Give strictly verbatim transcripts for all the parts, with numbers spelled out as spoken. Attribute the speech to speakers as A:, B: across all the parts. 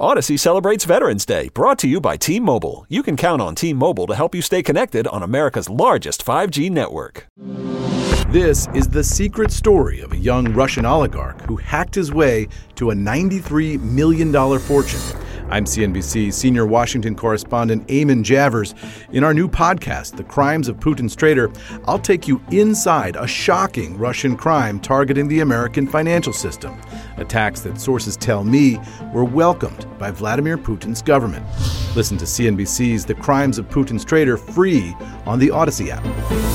A: Odyssey celebrates Veterans Day, brought to you by T-Mobile. You can count on T-Mobile to help you stay connected on America's largest five G network.
B: This is the secret story of a young Russian oligarch who hacked his way to a ninety-three million dollars fortune. I'm C N B C senior Washington correspondent Eamon Javers. In our new podcast, The Crimes of Putin's Traitor, I'll take you inside a shocking Russian crime targeting the American financial system. Attacks that sources tell me were welcomed by Vladimir Putin's government. Listen to C N B C's The Crimes of Putin's Traitor free on the Odyssey app.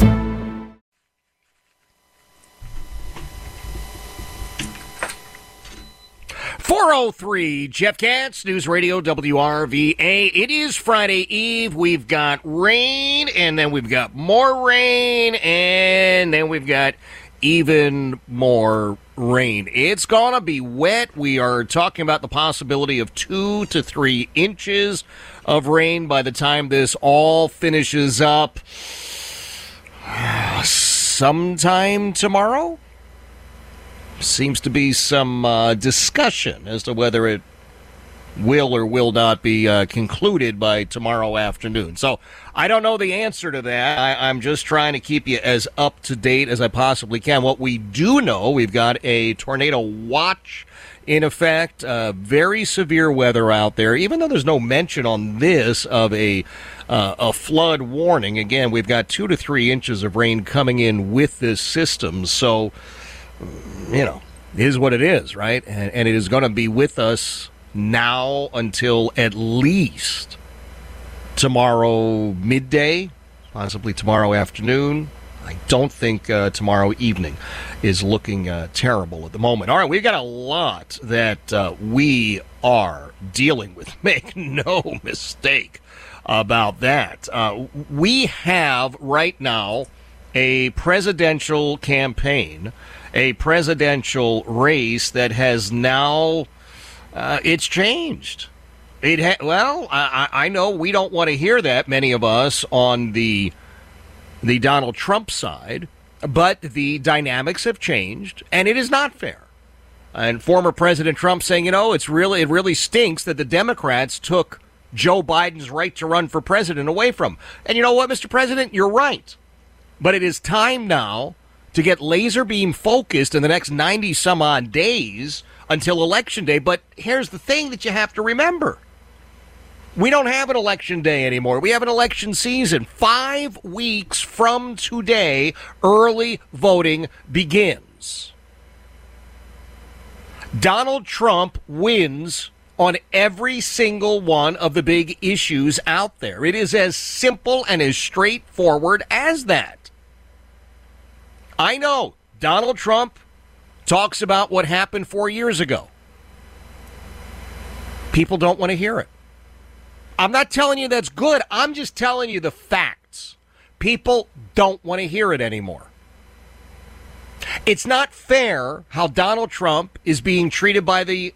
C: four oh three, Jeff Katz, News Radio W R V A. It is Friday Eve. We've got rain, and then we've got more rain, and then we've got even more rain. It's going to be wet. We are talking about the possibility of two to three inches of rain by the time this all finishes up sometime tomorrow. Seems to be some uh, discussion as to whether it will or will not be uh, concluded by tomorrow afternoon. So I don't know the answer to that. I, I'm just trying to keep you as up to date as I possibly can. What we do know, we've got a tornado watch in effect. Uh, very severe weather out there, even though there's no mention on this of a uh, a flood warning. Again, we've got two to three inches of rain coming in with this system. So, you know, it is what it is, right? And, and it is going to be with us now until at least tomorrow midday, possibly tomorrow afternoon. I don't think uh, tomorrow evening is looking uh, terrible at the moment. All right, we've got a lot that uh, we are dealing with. Make no mistake about that. Uh, we have right now a presidential campaign, a presidential race that has now, uh, it's changed. It ha- Well, I, I know we don't want to hear that, many of us, on the the Donald Trump side, but the dynamics have changed, and it is not fair. And former President Trump saying, you know, it's really it really stinks that the Democrats took Joe Biden's right to run for president away from him. And you know what, Mister President, you're right. But it is time now to get laser beam focused in the next ninety some odd days until Election Day. But here's the thing that you have to remember. We don't have an election day anymore. We have an election season. Five weeks from today, early voting begins. Donald Trump wins on every single one of the big issues out there. It is as simple and as straightforward as that. I know Donald Trump talks about what happened four years ago. People don't want to hear it. I'm not telling you that's good. I'm just telling you the facts. People don't want to hear it anymore. It's not fair how Donald Trump is being treated by the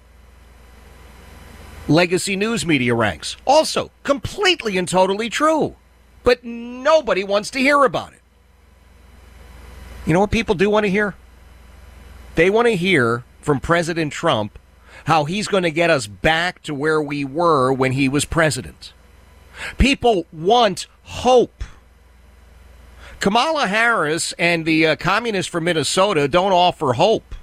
C: legacy news media ranks. Also, completely and totally true. But nobody wants to hear about it. You know what people do want to hear? They want to hear from President Trump how he's going to get us back to where we were when he was president. People want hope. Kamala Harris and the uh, communists from Minnesota don't offer hope.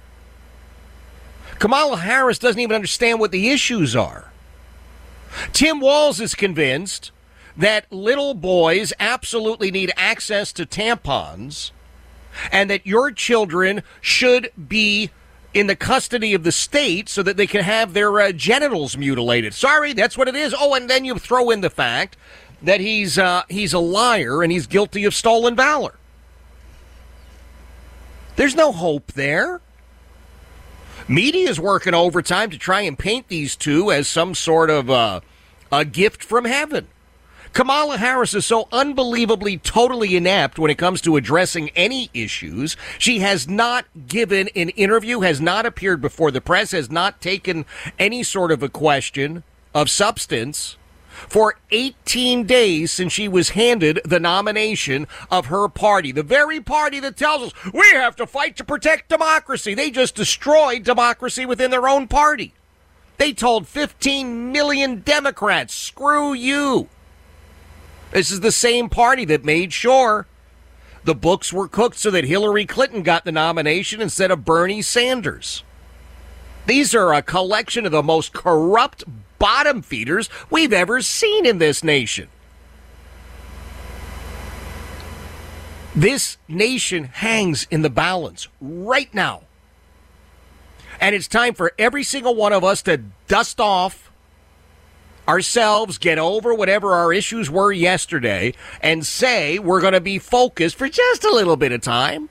C: Kamala Harris doesn't even understand what the issues are. Tim Walz is convinced that little boys absolutely need access to tampons and that your children should be in the custody of the state so that they can have their uh, genitals mutilated. Sorry, that's what it is. Oh, and then you throw in the fact that he's uh, he's a liar and he's guilty of stolen valor. There's no hope there. Media is working overtime to try and paint these two as some sort of uh, a gift from heaven. Kamala Harris is so unbelievably totally inept when it comes to addressing any issues. She has not given an interview, has not appeared before the press, has not taken any sort of a question of substance for eighteen days since she was handed the nomination of her party, the very party that tells us we have to fight to protect democracy. They just destroyed democracy within their own party. They told fifteen million Democrats, screw you. This is the same party that made sure the books were cooked so that Hillary Clinton got the nomination instead of Bernie Sanders. These are a collection of the most corrupt bottom feeders we've ever seen in this nation. This nation hangs in the balance right now. And it's time for every single one of us to dust off ourselves, get over whatever our issues were yesterday, and say we're going to be focused for just a little bit of time.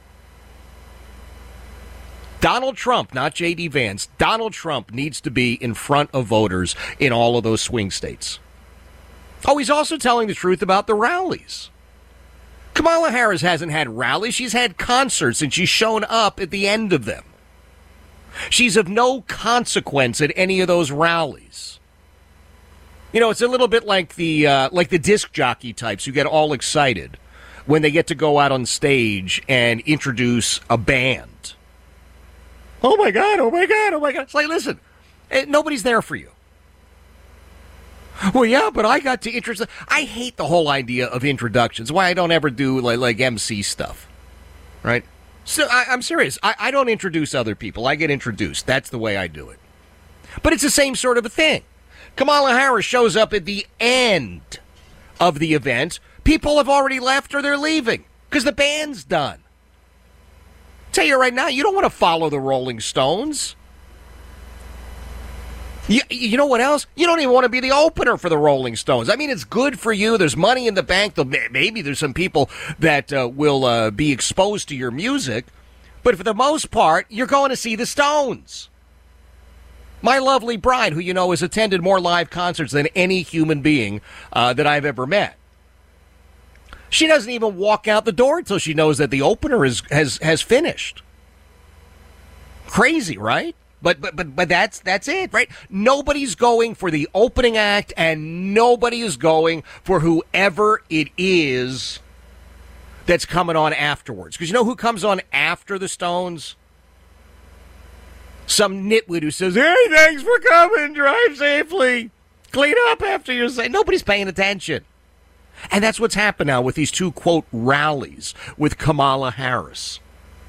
C: Donald Trump, not J D. Vance, Donald Trump needs to be in front of voters in all of those swing states. Oh, he's also telling the truth about the rallies. Kamala Harris hasn't had rallies. She's had concerts, and she's shown up at the end of them. She's of no consequence at any of those rallies. You know, it's a little bit like the uh, like the disc jockey types who get all excited when they get to go out on stage and introduce a band. Oh, my God, oh, my God, oh, my God. It's like, listen, nobody's there for you. Well, yeah, but I got to introduce. I hate the whole idea of introductions. Why I don't ever do like, like M C stuff, right? So I, I'm serious. I, I don't introduce other people. I get introduced. That's the way I do it. But it's the same sort of a thing. Kamala Harris shows up at the end of the event. People have already left or they're leaving because the band's done. Tell you right now, you don't want to follow the Rolling Stones. You, you know what else? You don't even want to be the opener for the Rolling Stones. I mean, it's good for you. There's money in the bank. Maybe there's some people that uh, will uh, be exposed to your music. But for the most part, you're going to see the Stones. My lovely bride, who you know has attended more live concerts than any human being uh, that I've ever met. She doesn't even walk out the door until she knows that the opener is has has finished. Crazy, right? But but but but that's that's it, right? Nobody's going for the opening act, and nobody is going for whoever it is that's coming on afterwards. Because you know who comes on after the Stones? Some nitwit who says, "Hey, thanks for coming. Drive safely. Clean up after yourself." Nobody's paying attention. And that's what's happened now with these two, quote, rallies with Kamala Harris.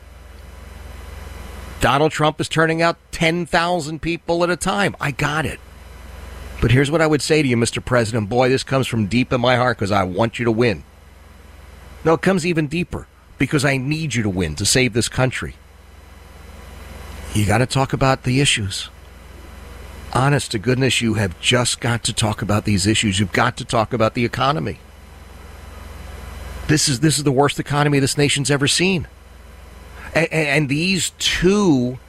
C: Donald Trump is turning out ten thousand people at a time. I got it. But here's what I would say to you, Mister President. Boy, this comes from deep in my heart because I want you to win. No, it comes even deeper because I need you to win to save this country. You got to talk about the issues. Honest to goodness, you have just got to talk about these issues. You've got to talk about the economy. This is this is the worst economy this nation's ever seen. And, and these two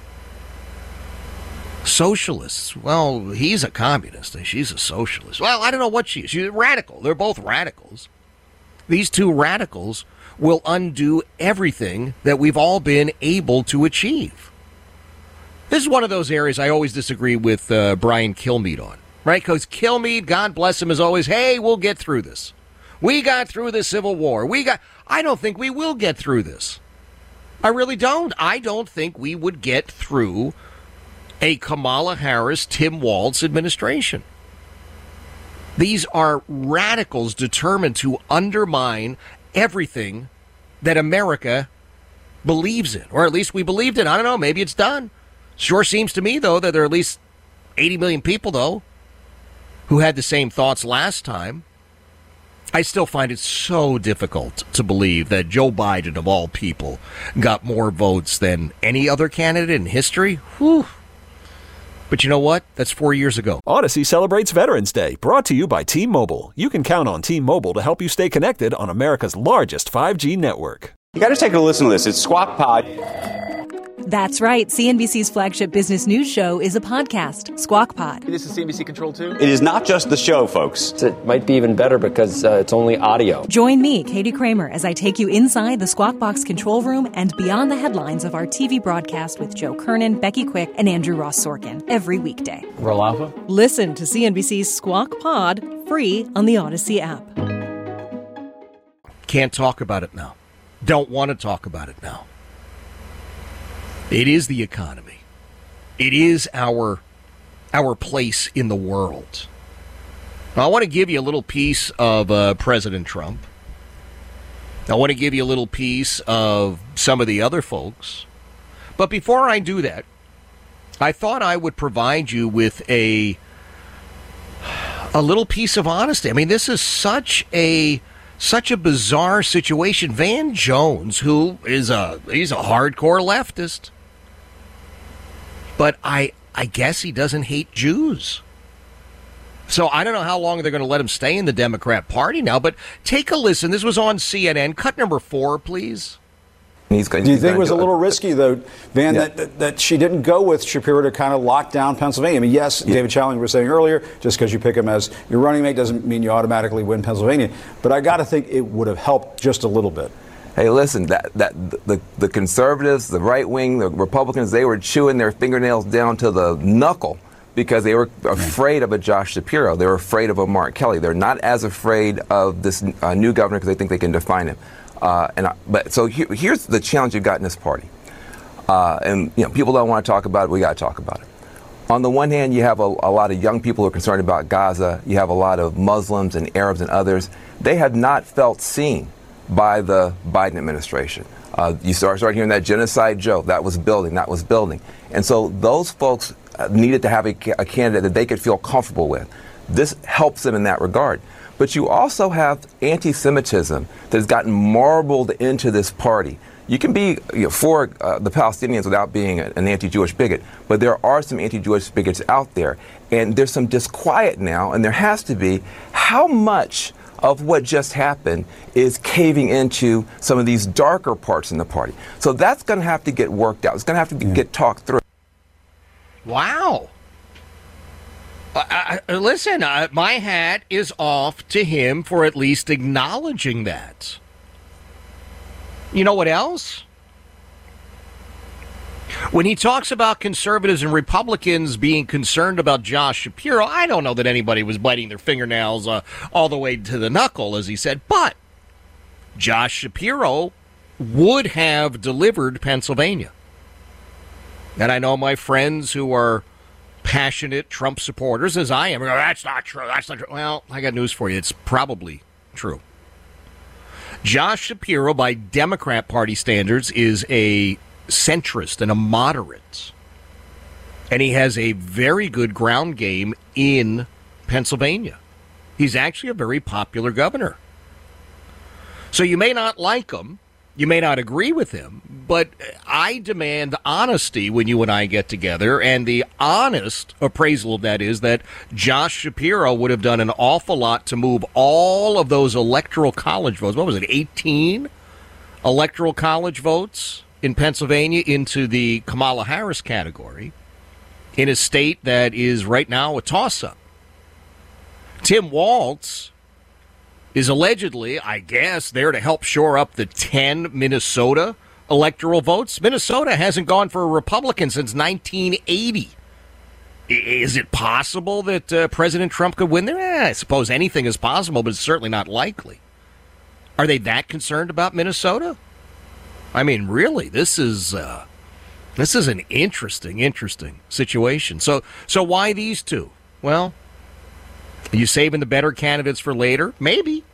C: socialists, well, he's a communist and she's a socialist. Well, I don't know what she is. She's a radical. They're both radicals. These two radicals will undo everything that we've all been able to achieve. This is one of those areas I always disagree with uh, Brian Kilmeade on, right? Because Kilmeade, God bless him, is always, hey, we'll get through this. We got through the Civil War. We got. I don't think we will get through this. I really don't. I don't think we would get through a Kamala Harris, Tim Walz administration. These are radicals determined to undermine everything that America believes in, or at least we believed in. I don't know. Maybe it's done. Sure seems to me, though, that there are at least eighty million people, though, who had the same thoughts last time. I still find it so difficult to believe that Joe Biden, of all people, got more votes than any other candidate in history. Whew. But you know what? That's four years ago.
A: Odyssey celebrates Veterans Day, brought to you by T-Mobile. You can count on T-Mobile to help you stay connected on America's largest five G network.
D: You got to take a listen to this. It's Squawk Pod.
E: That's right. C N B C's flagship business news show is a podcast, Squawk Pod.
F: This is C N B C Control two?
D: It is not just the show, folks.
F: It might be even better because uh, it's only audio.
E: Join me, Katie Kramer, as I take you inside the Squawk Box control room and beyond the headlines of our T V broadcast with Joe Kernan, Becky Quick, and Andrew Ross Sorkin every weekday.
F: Roll Alpha?
E: Listen to C N B C's Squawk Pod free on the Odyssey app.
C: Can't talk about it now. Don't want to talk about it now. It is the economy. It is our our place in the world. Now, I want to give you a little piece of uh, President Trump. I want to give you a little piece of some of the other folks. But before I do that, I thought I would provide you with a a little piece of honesty. I mean, this is such a such a bizarre situation. Van Jones, who is a he's a hardcore leftist, but I I guess he doesn't hate Jews. So I don't know how long they're going to let him stay in the Democrat Party now, but take a listen. This was on C N N. Cut number four, please.
G: He's going, Do you think it was a little risky, though, Van, yeah. that, that, that she didn't go with Shapiro to kind of lock down Pennsylvania? I mean, yes, yeah. David Challenger was saying earlier, just because you pick him as your running mate doesn't mean you automatically win Pennsylvania. But I got to think it would have helped just a little bit.
H: Hey, listen, that that the, the conservatives, the right wing, the Republicans, they were chewing their fingernails down to the knuckle because they were afraid of a Josh Shapiro. They were afraid of a Mark Kelly. They're not as afraid of this uh, new governor because they think they can define him. Uh, and I, but so here, here's the challenge you've got in this party, uh, and you know people don't want to talk about it. We got to talk about it. On the one hand, you have a, a lot of young people who are concerned about Gaza. You have a lot of Muslims and Arabs and others. They have not felt seen by the Biden administration. Uh, you start start hearing that genocide joke. That was building. That was building. And so those folks needed to have a, a candidate that they could feel comfortable with. This helps them in that regard. But you also have anti-Semitism that has gotten marbled into this party. You can be you know, for uh, the Palestinians without being a, an anti-Jewish bigot, but there are some anti-Jewish bigots out there. And there's some disquiet now, and there has to be. How much of what just happened is caving into some of these darker parts in the party? So that's going to have to get worked out. It's going to have to yeah. get talked through.
C: Wow. Uh, uh, listen, uh, my hat is off to him for at least acknowledging that. You know what else? When he talks about conservatives and Republicans being concerned about Josh Shapiro, I don't know that anybody was biting their fingernails uh, all the way to the knuckle, as he said, but Josh Shapiro would have delivered Pennsylvania. And I know my friends who are passionate Trump supporters, as I am, go, that's not true, that's not true. Well, I got news for you. It's probably true. Josh Shapiro, by Democrat Party standards, is a centrist and a moderate. And he has a very good ground game in Pennsylvania. He's actually a very popular governor. So you may not like him. You may not agree with him, but I demand honesty when you and I get together, and the honest appraisal of that is that Josh Shapiro would have done an awful lot to move all of those electoral college votes. What was it, eighteen electoral college votes in Pennsylvania into the Kamala Harris category in a state that is right now a toss-up. Tim Walz is allegedly, I guess, there to help shore up the ten Minnesota electoral votes. Minnesota hasn't gone for a Republican since nineteen eighty. Is it possible that uh, President Trump could win there? Eh, I suppose anything is possible, but it's certainly not likely. Are they that concerned about Minnesota? I mean, really, this is uh, this is an interesting, interesting situation. So, so why these two? Well, are you saving the better candidates for later? Maybe.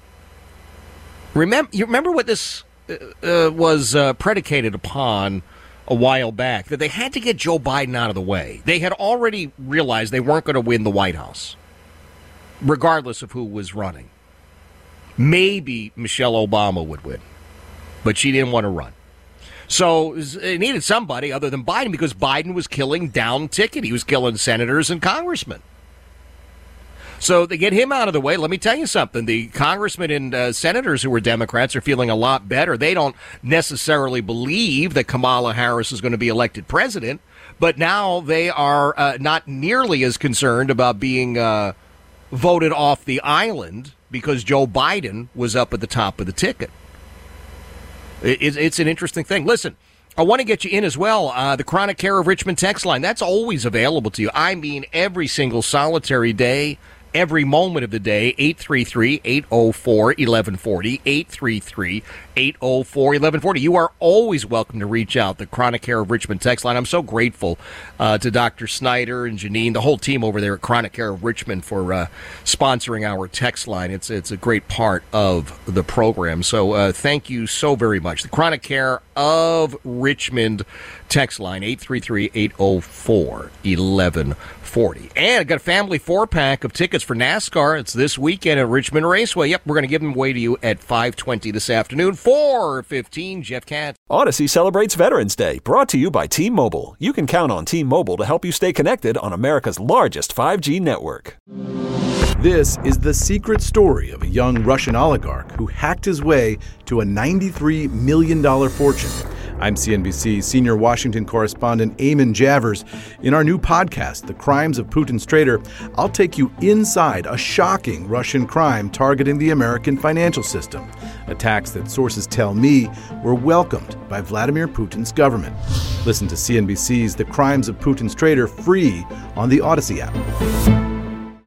C: Remember, you remember what this uh, was uh, predicated upon a while back, that they had to get Joe Biden out of the way. They had already realized they weren't going to win the White House, regardless of who was running. Maybe Michelle Obama would win, but she didn't want to run. So it needed somebody other than Biden, because Biden was killing down ticket. He was killing senators and congressmen. So they get him out of the way. Let me tell you something. The congressmen and uh, senators who were Democrats are feeling a lot better. They don't necessarily believe that Kamala Harris is going to be elected president, but now they are uh, not nearly as concerned about being uh, voted off the island because Joe Biden was up at the top of the ticket. It, it's an interesting thing. Listen, I want to get you in as well. Uh, the Chronic Care of Richmond text line, that's always available to you. I mean, every single solitary day, every moment of the day. Eight three three, eight oh four, eleven forty, eight three three, eight oh four, eleven forty. You are always welcome to reach out. The Chronic Care of Richmond text line. I'm so grateful uh, to Doctor Snyder and Janine, the whole team over there at Chronic Care of Richmond for uh, sponsoring our text line. It's it's a great part of the program. So uh, thank you so very much. The Chronic Care of Richmond text line, eight three three, eight oh four, eleven forty. And I got a family four-pack of tickets for NASCAR. It's this weekend at Richmond Raceway. Yep, we're going to give them away to you at five twenty this afternoon. four fifteen, Jeff Katz.
A: Odyssey celebrates Veterans Day, brought to you by T-Mobile. You can count on T-Mobile to help you stay connected on America's largest five G network.
B: This is the secret story of a young Russian oligarch who hacked his way to a ninety-three million dollars fortune. I'm C N B C senior Washington correspondent Eamon Javers. In our new podcast, The Crimes of Putin's Traitor, I'll take you inside a shocking Russian crime targeting the American financial system. Attacks that sources tell me were welcomed by Vladimir Putin's government. Listen to C N B C's The Crimes of Putin's Traitor free on the Odyssey app.